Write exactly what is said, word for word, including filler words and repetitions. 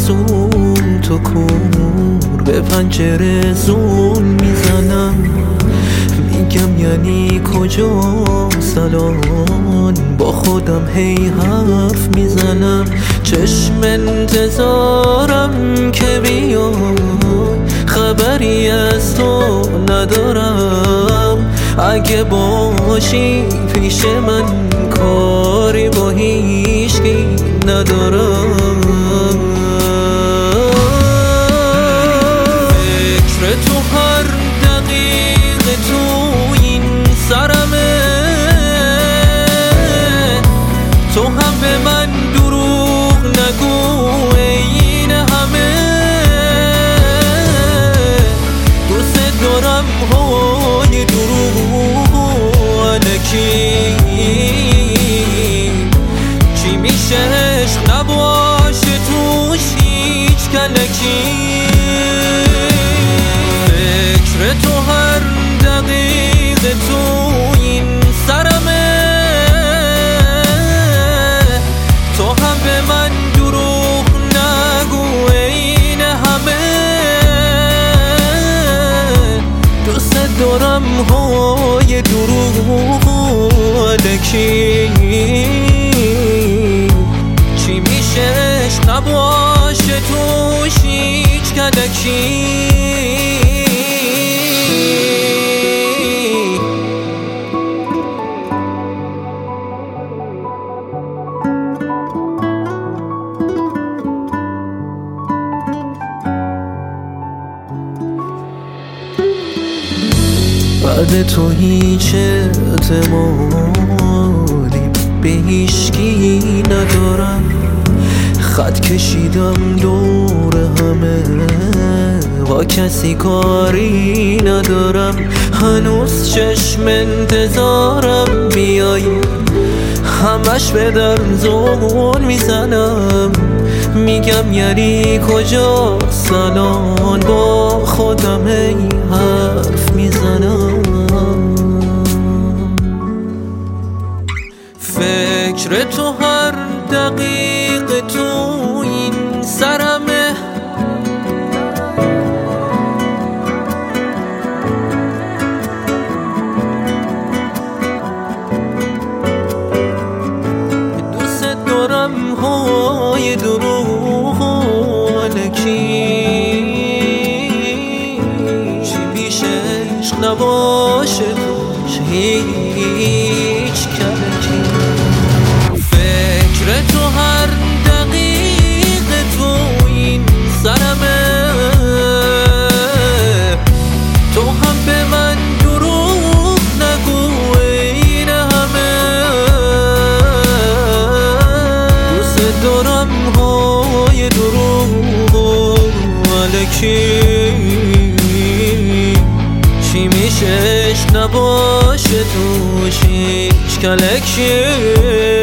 آرزوم تو کور به پنجره زون میزنم، میگم یعنی کجاست الان، با خودم هی حرف میزنم. چشم انتظارم که بیای، خبری از تو ندارم. اگه باشی پیش من کاری با هیچکی ندارم. فکر تو هر دقیقه تو این سرمه، تو هم به من دروغ نگو این همه. دوست دارم های دروغ الکی، چی میشه عشق نباشه توش هیچ کلکی. فکر تو هر دقیقه تو این سرمه، تو هم به من دروغ نگو این همه. دوست دارم های دروغ الکی، چی میشه عشق نباشه توش هیچ کلکی. بعد تو هیچ اعتمادی به هیچکی ندارم. خط کشیدم دور همه، با کسی کاری ندارم. هنوز چشم انتظارم بیای، همش به در زون میزنم. میگم یعنی کجاست الان، با خودم هی حرف میزنم. فکر تو هر دقیقه تو این سرمه، دوست دارم های دروغ الکی، چی میشه عشق نباشه توش هیچ کلکی. فکر تو هر دقیقه تو این سرمه، تو هم به من دروغ نگو این همه. دوست دارم های دروغ الکی، چی میشه عشق نباشه توش هیچ کلکی.